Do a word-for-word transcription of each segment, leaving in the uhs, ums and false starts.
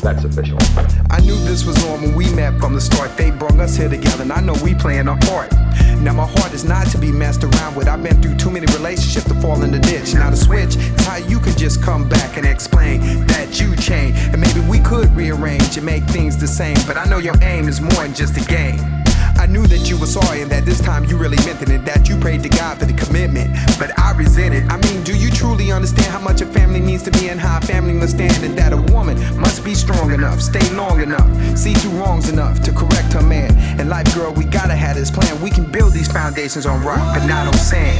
That's official. I knew this was on when we met from the start. Fate brought us here together, and I know we playing our part. Now my heart is not to be messed around with. I've been through too many relationships to fall in the ditch. Now the switch is how you can just come back and explain that you changed, and maybe we could rearrange and make things the same. But I know your aim is more than just a game. I knew that you were sorry and that this time you really meant it, and that you prayed to God for the commitment, but I resent it. I mean, do you truly understand how much a family means to me and how a family must stand, and that a woman must be strong enough, stay long enough, see through wrongs enough to correct her man? And life, girl, we gotta have this plan. We can build these foundations on rock, but not on sand.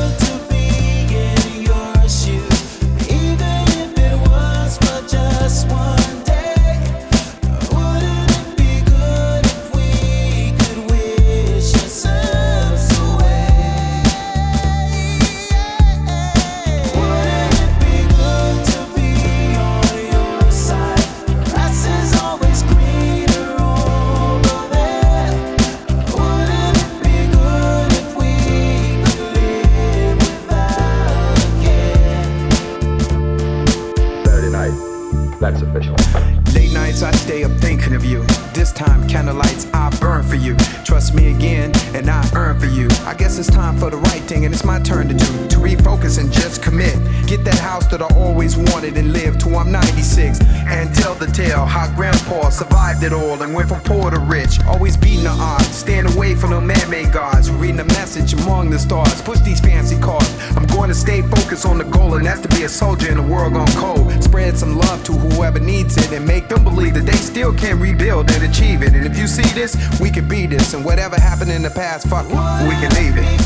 That's official. Late nights I stay up thinking of you. This time candlelights I burn for you. Trust me again and I earn for you. I guess it's time for the right thing and it's my turn to do. To refocus and just commit. Get that house that I always wanted and live till I'm ninety-six. And tell the tale how grandpa survived it all and went from poor to rich. Always beating the odds. Staying away from the man-made gods. Reading the message among the stars. Push these fancy cars. I'm going to stay focused on the goal, and that's to be a soldier in a world gone cold. Spread some love to whoever needs it and make them believe that they still can rebuild and achieve it. And if you see this, we can be this. And whatever happened in the past, fuck it, we can leave it.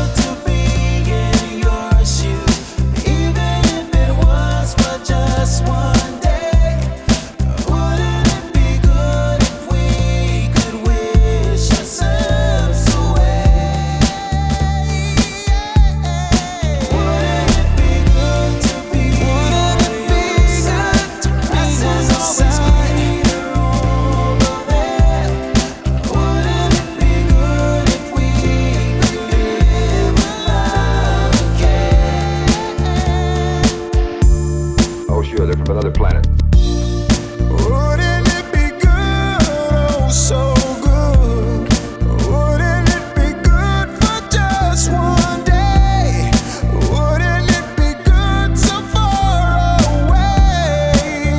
Sure, they're from another planet. Wouldn't it be good, oh so good? Wouldn't it be good for just one day? Wouldn't it be good so far away?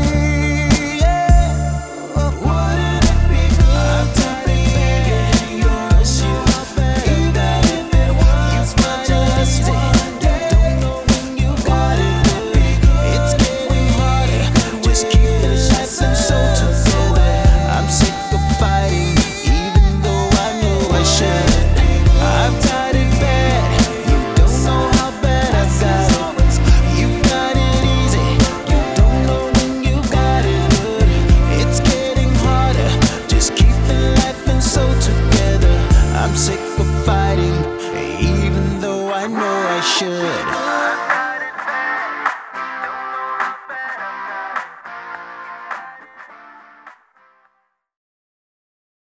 Yeah. Wouldn't it be good to be in your shoes? Even if it was for just one day. Don't know when you got it. It's I'm sick of fighting, even though I know I should.